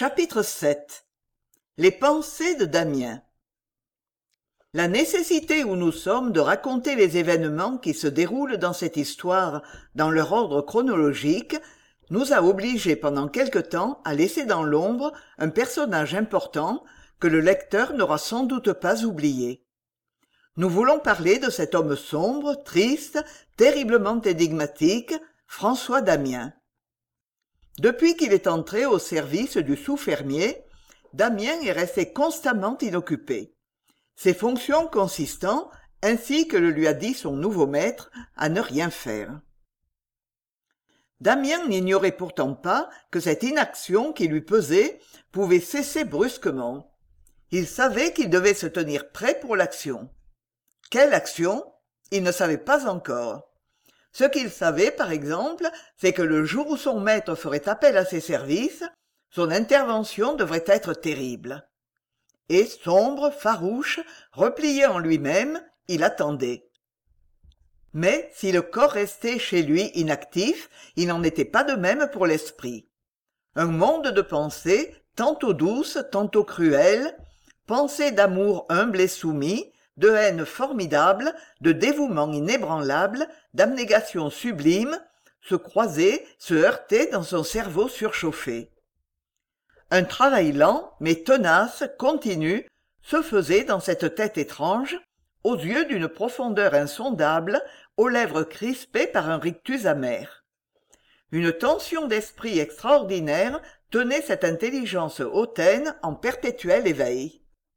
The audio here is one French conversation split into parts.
Chapitre 7. Les pensées de Damien. La nécessité où nous sommes de raconter les événements qui se déroulent dans cette histoire dans leur ordre chronologique nous a obligés pendant quelque temps à laisser dans l'ombre un personnage important que le lecteur n'aura sans doute pas oublié. Nous voulons parler de cet homme sombre, triste, terriblement énigmatique, François Damien. Depuis qu'il est entré au service du sous-fermier, Damien est resté constamment inoccupé. Ses fonctions consistant, ainsi que le lui a dit son nouveau maître, à ne rien faire. Damien n'ignorait pourtant pas que cette inaction qui lui pesait pouvait cesser brusquement. Il savait qu'il devait se tenir prêt pour l'action. Quelle action ? Il ne savait pas encore. Ce qu'il savait, par exemple, c'est que le jour où son maître ferait appel à ses services, son intervention devrait être terrible. Et sombre, farouche, replié en lui-même, il attendait. Mais si le corps restait chez lui inactif, il n'en était pas de même pour l'esprit. Un monde de pensées, tantôt douces, tantôt cruelles, pensées d'amour humble et soumis, de haine formidable, de dévouement inébranlable, d'abnégation sublime, se croisaient, se heurtaient dans son cerveau surchauffé. Un travail lent, mais tenace, continu, se faisait dans cette tête étrange, aux yeux d'une profondeur insondable, aux lèvres crispées par un rictus amer. Une tension d'esprit extraordinaire tenait cette intelligence hautaine en perpétuel éveil.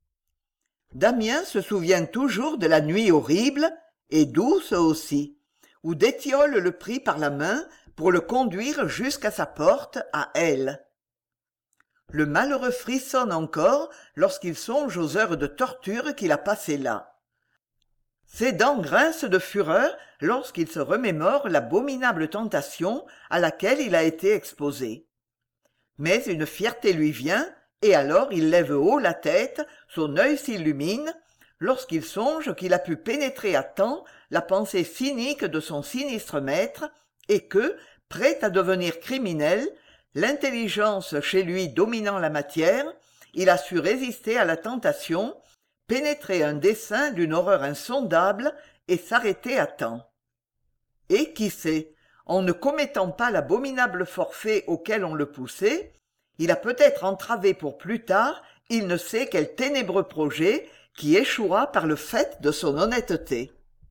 Damien se souvient toujours de la nuit horrible, et douce aussi, où d'Étiole le prit par la main pour le conduire jusqu'à sa porte, à elle. Le malheureux frissonne encore lorsqu'il songe aux heures de torture qu'il a passées là. Ses dents grincent de fureur lorsqu'il se remémore l'abominable tentation à laquelle il a été exposé. Mais une fierté lui vient, et alors il lève haut la tête, son œil s'illumine, lorsqu'il songe qu'il a pu pénétrer à temps la pensée cynique de son sinistre maître, et que, prêt à devenir criminel, l'intelligence chez lui dominant la matière, il a su résister à la tentation, pénétrer un dessein d'une horreur insondable et s'arrêter à temps. Et qui sait, en ne commettant pas l'abominable forfait auquel on le poussait, il a peut-être entravé pour plus tard il ne sait quel ténébreux projet qui échouera par le fait de son honnêteté.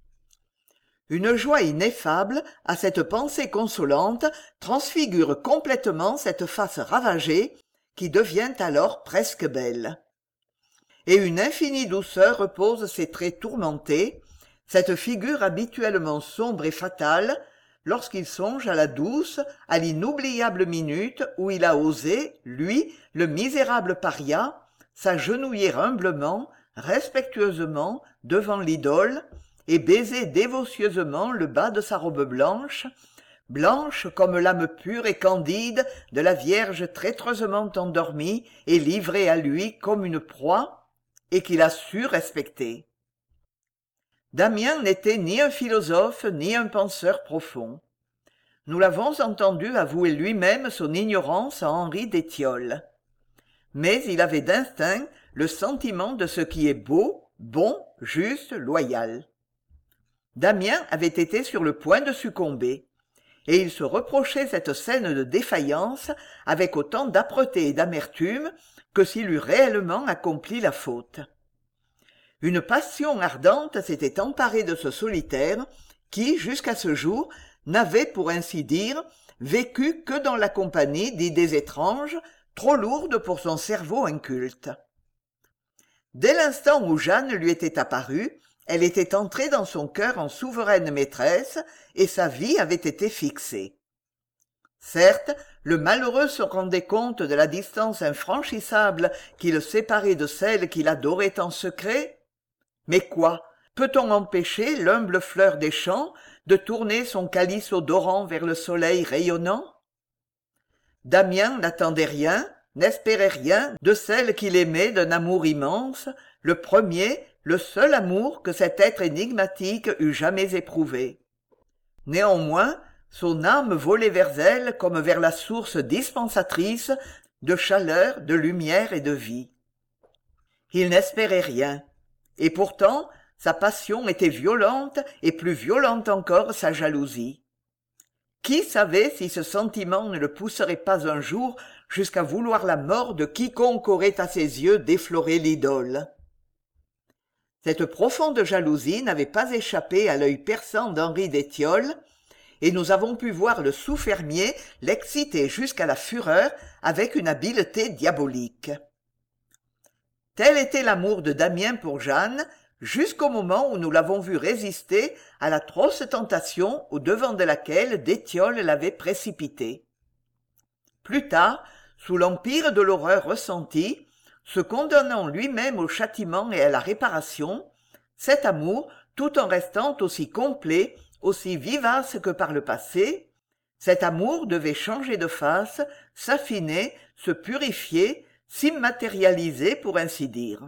Une joie ineffable, à cette pensée consolante, transfigure complètement cette face ravagée, qui devient alors presque belle. Et une infinie douceur repose ses traits tourmentés, cette figure habituellement sombre et fatale, lorsqu'il songe à la douce, à l'inoubliable minute où il a osé, lui, le misérable paria, s'agenouiller humblement, respectueusement, devant l'idole, et baiser dévotieusement le bas de sa robe blanche, blanche comme l'âme pure et candide de la Vierge traîtreusement endormie et livrée à lui comme une proie, et qu'il a su respecter. Damien n'était ni un philosophe ni un penseur profond. Nous l'avons entendu avouer lui-même son ignorance à Henri d'Étiole. Mais il avait d'instinct le sentiment de ce qui est beau, bon, juste, loyal. Damien avait été sur le point de succomber, et il se reprochait cette scène de défaillance avec autant d'âpreté et d'amertume que s'il eût réellement accompli la faute. Une passion ardente s'était emparée de ce solitaire qui, jusqu'à ce jour, n'avait, pour ainsi dire, vécu que dans la compagnie d'idées étranges, trop lourdes pour son cerveau inculte. Dès l'instant où Jeanne lui était apparue, elle était entrée dans son cœur en souveraine maîtresse, et sa vie avait été fixée. Certes, le malheureux se rendait compte de la distance infranchissable qui le séparait de celle qu'il adorait en secret. Mais quoi ? Peut-on empêcher l'humble fleur des champs de tourner son calice odorant vers le soleil rayonnant ? Damien n'attendait rien, n'espérait rien de celle qu'il aimait d'un amour immense, le premier, le seul amour que cet être énigmatique eût jamais éprouvé. Néanmoins, son âme volait vers elle comme vers la source dispensatrice de chaleur, de lumière et de vie. Il n'espérait rien, et pourtant sa passion était violente et plus violente encore sa jalousie. Qui savait si ce sentiment ne le pousserait pas un jour jusqu'à vouloir la mort de quiconque aurait à ses yeux défloré l'idole? Cette profonde jalousie n'avait pas échappé à l'œil perçant d'Henri d'Étiole, et nous avons pu voir le sous-fermier l'exciter jusqu'à la fureur avec une habileté diabolique. Tel était l'amour de Damien pour Jeanne, jusqu'au moment où nous l'avons vu résister à l'atroce tentation au devant de laquelle d'Étiole l'avait précipité. Plus tard, sous l'empire de l'horreur ressentie, se condamnant lui-même au châtiment et à la réparation, cet amour, tout en restant aussi complet, aussi vivace que par le passé, cet amour devait changer de face, s'affiner, se purifier, s'immatérialiser pour ainsi dire.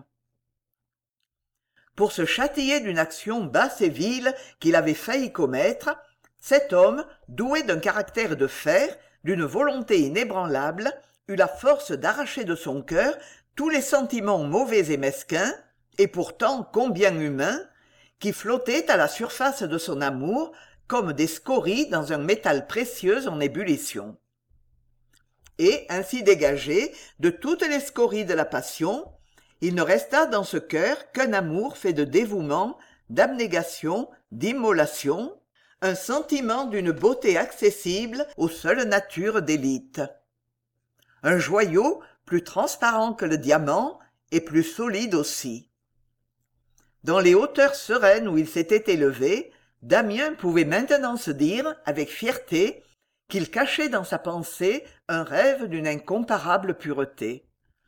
Pour se châtier d'une action basse et vile qu'il avait failli commettre, cet homme, doué d'un caractère de fer, d'une volonté inébranlable, eut la force d'arracher de son cœur tous les sentiments mauvais et mesquins, et pourtant combien humains, qui flottaient à la surface de son amour comme des scories dans un métal précieux en ébullition. Et, ainsi dégagé de toutes les scories de la passion, il ne resta dans ce cœur qu'un amour fait de dévouement, d'abnégation, d'immolation, un sentiment d'une beauté accessible aux seules natures d'élite. Un joyau plus transparent que le diamant et plus solide aussi. Dans les hauteurs sereines où il s'était élevé, Damien pouvait maintenant se dire, avec fierté, qu'il cachait dans sa pensée un rêve d'une incomparable pureté.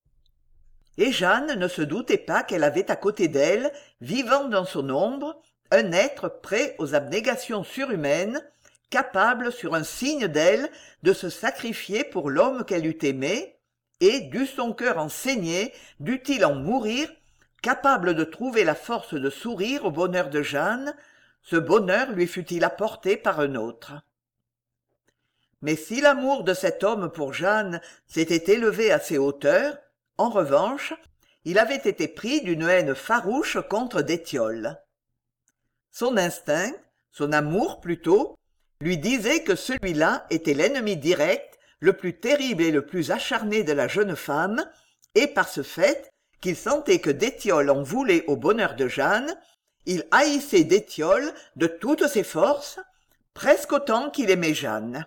Et Jeanne ne se doutait pas qu'elle avait à côté d'elle, vivant dans son ombre, un être prêt aux abnégations surhumaines, capable sur un signe d'elle de se sacrifier pour l'homme qu'elle eût aimé, et, dût son cœur en saigner, dût-il en mourir, capable de trouver la force de sourire au bonheur de Jeanne, ce bonheur lui fût-il apporté par un autre. Mais si l'amour de cet homme pour Jeanne s'était élevé à ces hauteurs, en revanche, il avait été pris d'une haine farouche contre d'Étiole. Son instinct, son amour plutôt, lui disait que celui-là était l'ennemi direct, le plus terrible et le plus acharné de la jeune femme, et par ce fait qu'il sentait que d'Étiole en voulait au bonheur de Jeanne, il haïssait d'Étiole de toutes ses forces, presque autant qu'il aimait Jeanne.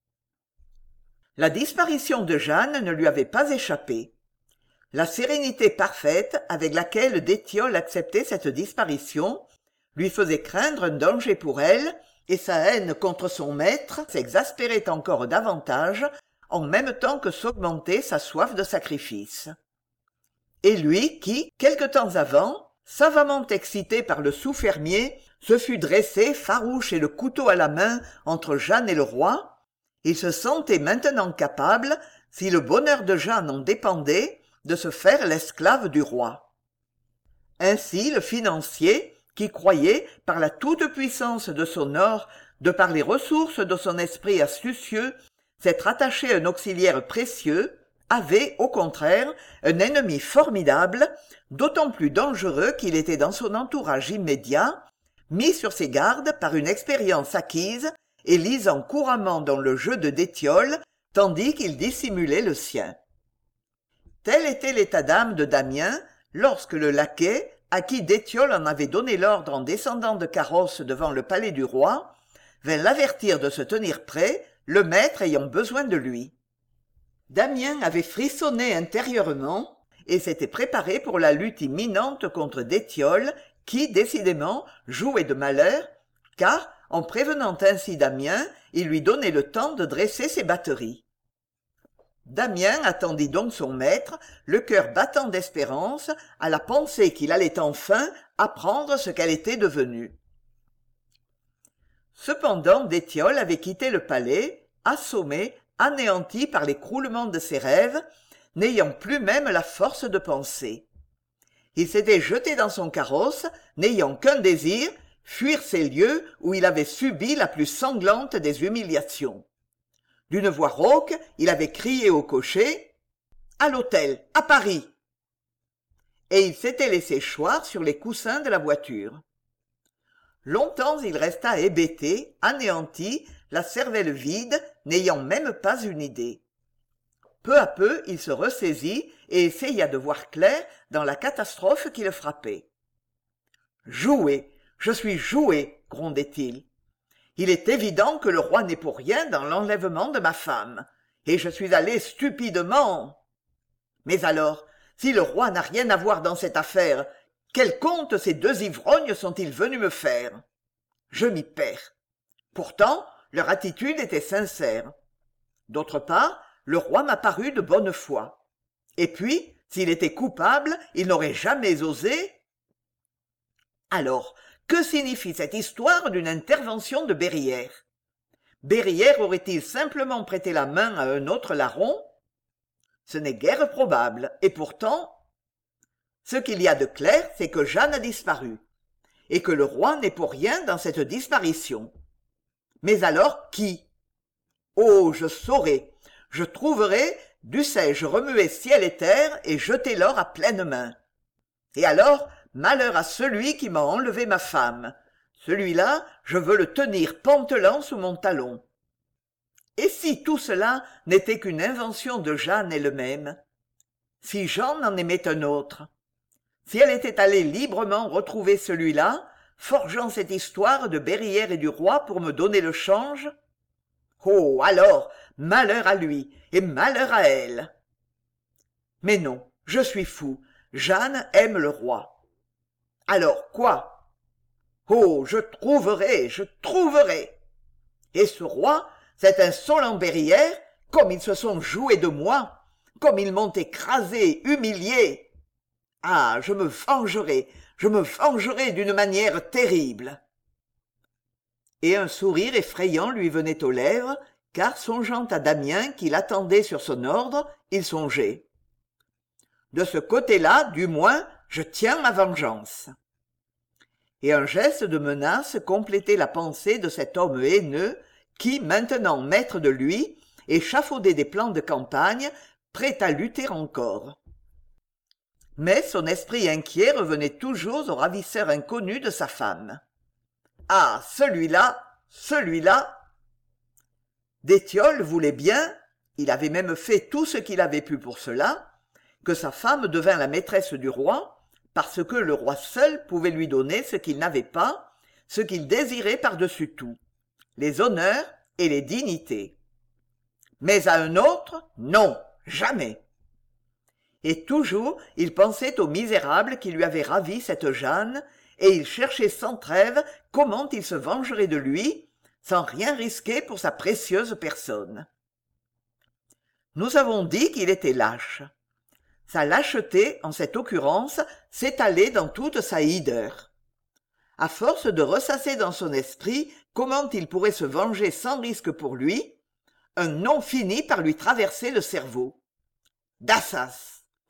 La disparition de Jeanne ne lui avait pas échappé. La sérénité parfaite avec laquelle d'Étiole acceptait cette disparition lui faisait craindre un danger pour elle, et sa haine contre son maître s'exaspérait encore davantage en même temps que s'augmentait sa soif de sacrifice. Et lui qui, quelque temps avant, savamment excité par le sous-fermier, se fût dressé farouche et le couteau à la main entre Jeanne et le roi, il se sentait maintenant capable, si le bonheur de Jeanne en dépendait, de se faire l'esclave du roi. Ainsi le financier, qui croyait, par la toute-puissance de son or, de par les ressources de son esprit astucieux, s'être attaché à un auxiliaire précieux, avait, au contraire, un ennemi formidable, d'autant plus dangereux qu'il était dans son entourage immédiat, mis sur ses gardes par une expérience acquise et lisant couramment dans le jeu de d'Étiole, tandis qu'il dissimulait le sien. Tel était l'état d'âme de Damien, lorsque le laquais, à qui d'Étiole en avait donné l'ordre en descendant de carrosse devant le palais du roi, vint l'avertir de se tenir prêt, le maître ayant besoin de lui. Damien avait frissonné intérieurement et s'était préparé pour la lutte imminente contre d'Étiole, qui, décidément, jouait de malheur, car, en prévenant ainsi Damien, il lui donnait le temps de dresser ses batteries. Damien attendit donc son maître, le cœur battant d'espérance, à la pensée qu'il allait enfin apprendre ce qu'elle était devenue. Cependant d'Étiole avait quitté le palais, assommé, anéanti par l'écroulement de ses rêves, n'ayant plus même la force de penser. Il s'était jeté dans son carrosse, n'ayant qu'un désir, fuir ces lieux où il avait subi la plus sanglante des humiliations. D'une voix rauque, il avait crié au cocher à l'hôtel, à Paris. Et il s'était laissé choir sur les coussins de la voiture. Longtemps il resta hébété, anéanti, la cervelle vide, n'ayant même pas une idée. Peu à peu il se ressaisit et essaya de voir clair dans la catastrophe qui le frappait. « Joué, je suis joué, grondait-il. Il est évident que le roi n'est pour rien dans l'enlèvement de ma femme, et je suis allé stupidement. Mais alors, si le roi n'a rien à voir dans cette affaire, quel compte ces deux ivrognes sont-ils venus me faire? Je m'y perds. Pourtant, leur attitude était sincère. D'autre part, le roi m'a paru de bonne foi. Et puis, s'il était coupable, il n'aurait jamais osé. Alors, que signifie cette histoire d'une intervention de Berrière? Berrière aurait-il simplement prêté la main à un autre larron? Ce n'est guère probable, et pourtant... Ce qu'il y a de clair, c'est que Jeanne a disparu, et que le roi n'est pour rien dans cette disparition. Mais alors, qui? Oh, je saurai, je trouverai, dussé-je remuer ciel et terre et jeter l'or à pleines mains. Et alors, malheur à celui qui m'a enlevé ma femme. Celui-là, je veux le tenir pantelant sous mon talon. Et si tout cela n'était qu'une invention de Jeanne elle-même? Si Jeanne en aimait un autre? Si elle était allée librement retrouver celui-là, forgeant cette histoire de Berrière et du roi pour me donner le change? Oh, alors, malheur à lui et malheur à elle. Mais non, je suis fou, Jeanne aime le roi. Alors quoi? Oh, je trouverai, je trouverai. Et ce roi, cet insolent Berrière, comme ils se sont joués de moi, comme ils m'ont écrasé, humilié. Ah, je me vengerai d'une manière terrible. Et un sourire effrayant lui venait aux lèvres, car songeant à Damien qui l'attendait sur son ordre, il songeait. De ce côté-là, du moins, je tiens ma vengeance. Et un geste de menace complétait la pensée de cet homme haineux qui, maintenant maître de lui, échafaudait des plans de campagne, prêt à lutter encore. Mais son esprit inquiet revenait toujours au ravisseur inconnu de sa femme. Ah, celui-là, celui-là. D'étiole voulait bien, il avait même fait tout ce qu'il avait pu pour cela, que sa femme devint la maîtresse du roi, parce que le roi seul pouvait lui donner ce qu'il n'avait pas, ce qu'il désirait par-dessus tout, les honneurs et les dignités. Mais à un autre, non, jamais. Et toujours il pensait au misérable qui lui avait ravi cette Jeanne, et il cherchait sans trêve comment il se vengerait de lui, sans rien risquer pour sa précieuse personne. Nous avons dit qu'il était lâche. Sa lâcheté, en cette occurrence, s'étalait dans toute sa hideur. À force de ressasser dans son esprit comment il pourrait se venger sans risque pour lui, un nom finit par lui traverser le cerveau. D'assas.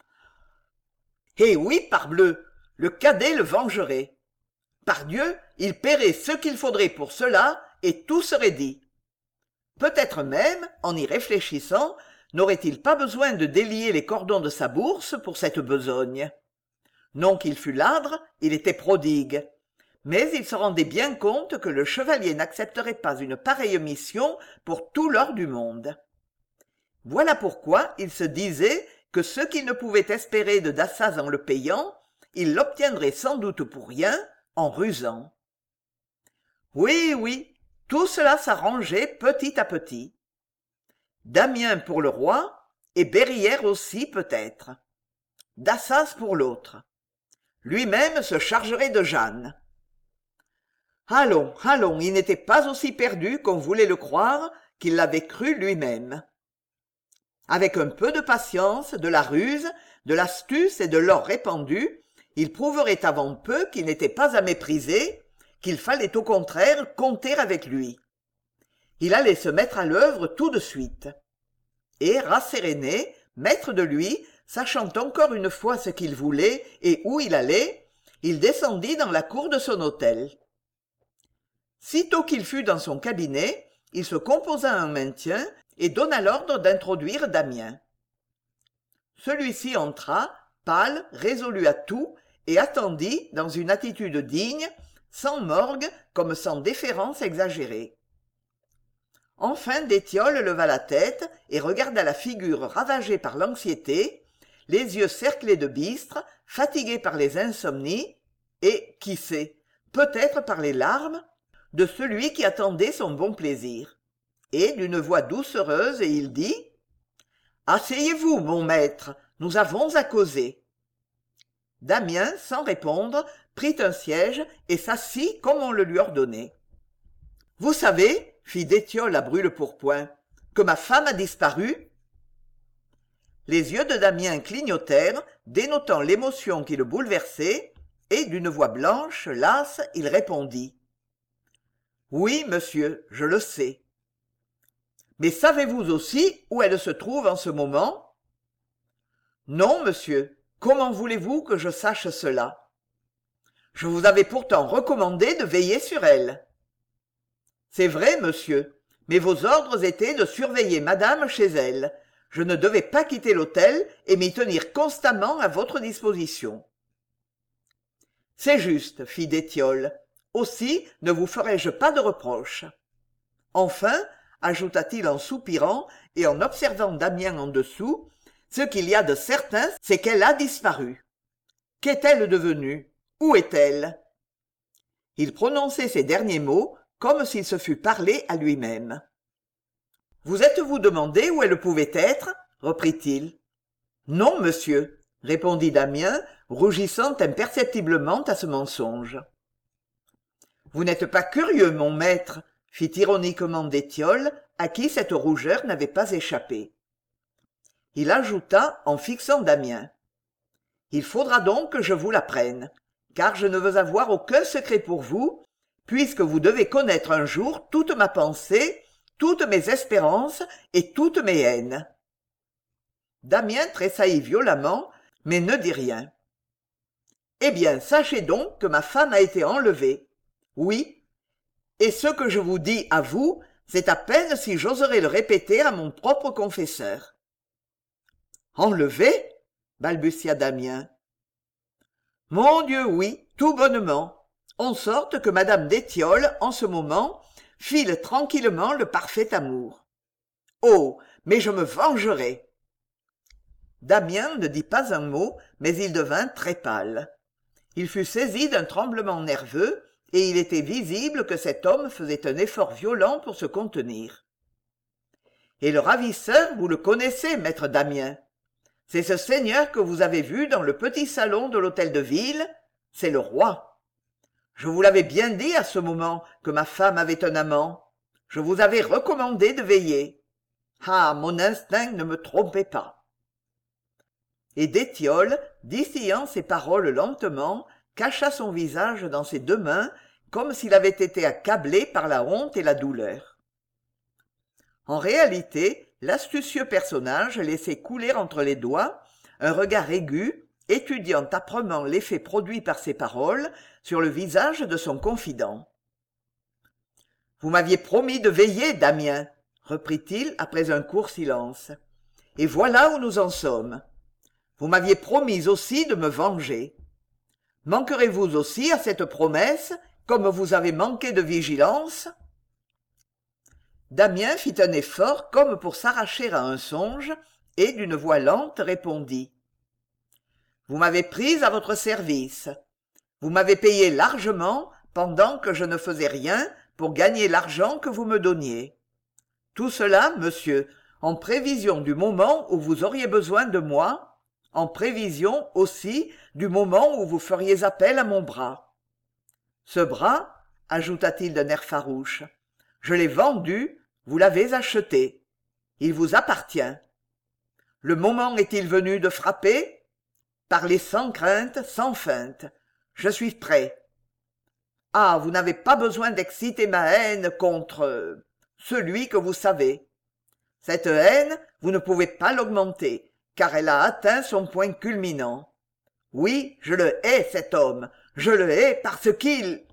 Eh oui, parbleu, le cadet le vengerait. Pardieu, il paierait ce qu'il faudrait pour cela, et tout serait dit. Peut-être même, en y réfléchissant, n'aurait-il pas besoin de délier les cordons de sa bourse pour cette besogne. Non qu'il fût ladre, il était prodigue. Mais il se rendait bien compte que le chevalier n'accepterait pas une pareille mission pour tout l'or du monde. Voilà pourquoi il se disait que ce qu'il ne pouvait espérer de Dassaz en le payant, il l'obtiendrait sans doute pour rien, en rusant. Oui, oui, tout cela s'arrangeait petit à petit. Damien pour le roi, et Berrière aussi peut-être. Dassaz pour l'autre. Lui-même se chargerait de Jeanne. Allons, allons, il n'était pas aussi perdu qu'on voulait le croire, qu'il l'avait cru lui-même. Avec un peu de patience, de la ruse, de l'astuce et de l'or répandu, il prouverait avant peu qu'il n'était pas à mépriser, qu'il fallait au contraire compter avec lui. Il allait se mettre à l'œuvre tout de suite. Et, rasséréné, maître de lui, sachant encore une fois ce qu'il voulait et où il allait, il descendit dans la cour de son hôtel. Sitôt qu'il fut dans son cabinet, il se composa un maintien et donna l'ordre d'introduire Damien. celui-ci entra, pâle, résolu à tout, et attendit dans une attitude digne, sans morgue comme sans déférence exagérée. Enfin d'Étiole leva la tête et regarda la figure ravagée par l'anxiété, les yeux cerclés de bistre, fatigués par les insomnies, et, qui sait, peut-être par les larmes, de celui qui attendait son bon plaisir. Et d'une voix doucereuse, il dit « Asseyez-vous, mon maître, nous avons à causer. » Damien, sans répondre, prit un siège et s'assit comme on le lui ordonnait. « Vous savez, fit d'Étiole à brûle-pourpoint, que ma femme a disparu ?» Les yeux de Damien clignotèrent, dénotant l'émotion qui le bouleversait, et d'une voix blanche, lasse, il répondit. « Oui, monsieur, je le sais. »« Mais savez-vous aussi où elle se trouve en ce moment ?»« Non, monsieur. Comment voulez-vous que je sache cela ? Je vous avais pourtant recommandé de veiller sur elle. »« C'est vrai, monsieur, mais vos ordres étaient de surveiller madame chez elle. Je ne devais pas quitter l'hôtel et m'y tenir constamment à votre disposition. »« C'est juste, fit d'Étiole. Aussi ne vous ferai-je pas de reproches. Enfin, ajouta-t-il en soupirant et en observant Damien en dessous, ce qu'il y a de certain, c'est qu'elle a disparu. Qu'est-elle devenue ? Où est-elle ? Il prononçait ces derniers mots comme s'il se fût parlé à lui-même. « Vous êtes-vous demandé où elle pouvait être ? reprit-il. « Non, monsieur, répondit Damien, rougissant imperceptiblement à ce mensonge. « Vous n'êtes pas curieux, mon maître, fit ironiquement d'Étiole, à qui cette rougeur n'avait pas échappé. Il ajouta en fixant Damien. « Il faudra donc que je vous l'apprenne, car je ne veux avoir aucun secret pour vous, puisque vous devez connaître un jour toute ma pensée, toutes mes espérances et toutes mes haines. » Damien tressaillit violemment, mais ne dit rien. « Eh bien, sachez donc que ma femme a été enlevée. Oui, et ce que je vous dis à vous, c'est à peine si j'oserais le répéter à mon propre confesseur. »« Enlevée ?» balbutia Damien. « Mon Dieu, oui, tout bonnement, en sorte que madame d'Étiole, en ce moment, file tranquillement le parfait amour. Oh, mais je me vengerai !» Damien ne dit pas un mot, mais il devint très pâle. Il fut saisi d'un tremblement nerveux, et il était visible que cet homme faisait un effort violent pour se contenir. « Et le ravisseur, vous le connaissez, maître Damien. C'est ce seigneur que vous avez vu dans le petit salon de l'hôtel de ville, c'est le roi. Je vous l'avais bien dit à ce moment que ma femme avait un amant. Je vous avais recommandé de veiller. Ah, mon instinct ne me trompait pas. » Et d'Étiole, distillant ces paroles lentement, cacha son visage dans ses deux mains, comme s'il avait été accablé par la honte et la douleur. En réalité, l'astucieux personnage laissait couler entre les doigts un regard aigu, étudiant âprement l'effet produit par ces paroles sur le visage de son confident. « Vous m'aviez promis de veiller, Damien, reprit-il après un court silence. Et voilà où nous en sommes. Vous m'aviez promis aussi de me venger. Manquerez-vous aussi à cette promesse, comme vous avez manqué de vigilance ?» Damien fit un effort comme pour s'arracher à un songe, et d'une voix lente répondit. « Vous m'avez prise à votre service. Vous m'avez payé largement pendant que je ne faisais rien pour gagner l'argent que vous me donniez. Tout cela, monsieur, en prévision du moment où vous auriez besoin de moi, en prévision aussi du moment où vous feriez appel à mon bras. Ce bras, ajouta-t-il d'un air farouche, je l'ai vendu, vous l'avez acheté. Il vous appartient. Le moment est-il venu de frapper ? Parlez sans crainte, sans feinte. Je suis prêt. Ah, vous n'avez pas besoin d'exciter ma haine contre celui que vous savez. Cette haine, vous ne pouvez pas l'augmenter, car elle a atteint son point culminant. Oui, je le hais, cet homme. Je le hais parce qu'il...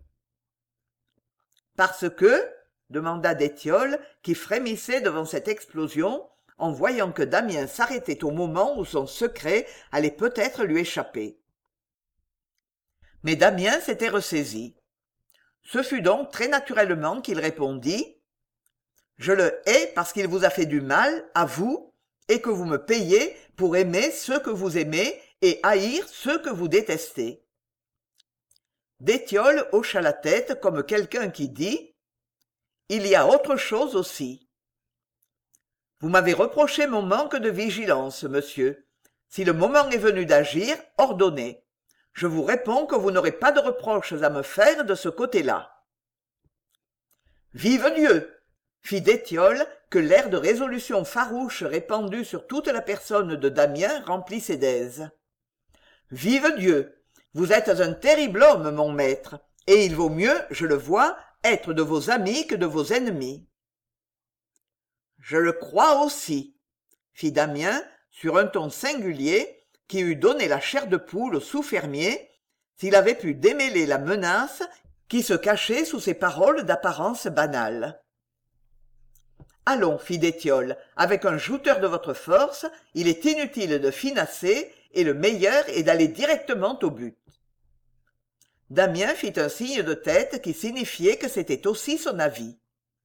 Parce que, demanda d'Étiole, qui frémissait devant cette explosion, en voyant que Damiens s'arrêtait au moment où son secret allait peut-être lui échapper. Mais Damiens s'était ressaisi. Ce fut donc très naturellement qu'il répondit « Je le hais parce qu'il vous a fait du mal, à vous, et que vous me payez pour aimer ceux que vous aimez et haïr ceux que vous détestez. » D'étiole hocha la tête comme quelqu'un qui dit « Il y a autre chose aussi. » Vous m'avez reproché mon manque de vigilance, monsieur. Si le moment est venu d'agir, ordonnez. Je vous réponds que vous n'aurez pas de reproches à me faire de ce côté-là. Vive Dieu! Fit d'Étiole, que l'air de résolution farouche répandu sur toute la personne de Damiens remplissait d'aise. Vive Dieu! Vous êtes un terrible homme, mon maître, et il vaut mieux, je le vois, être de vos amis que de vos ennemis. Je le crois aussi, fit Damiens sur un ton singulier qui eût donné la chair de poule au sous-fermier s'il avait pu démêler la menace qui se cachait sous ces paroles d'apparence banale. Allons, fit d'Étiole, avec un jouteur de votre force, il est inutile de finasser et le meilleur est d'aller directement au but. Damiens fit un signe de tête qui signifiait que c'était aussi son avis.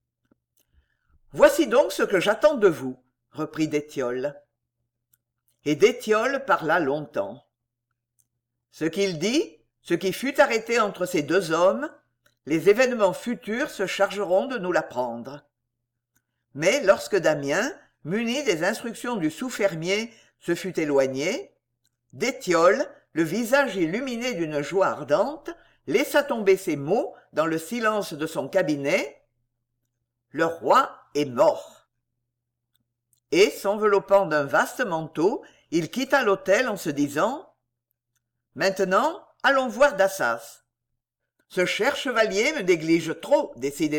Voici donc ce que j'attends de vous, reprit d'Étiole. Et d'Étiole parla longtemps. Ce qu'il dit, ce qui fut arrêté entre ces deux hommes, les événements futurs se chargeront de nous l'apprendre. Mais lorsque Damiens, muni des instructions du sous-fermier, se fut éloigné, d'Étiole, le visage illuminé d'une joie ardente, laissa tomber ces mots dans le silence de son cabinet. Le roi est mort. Et, s'enveloppant d'un vaste manteau, il quitta l'hôtel en se disant « Maintenant, allons voir Dassas. Ce cher chevalier me néglige trop, décidément. »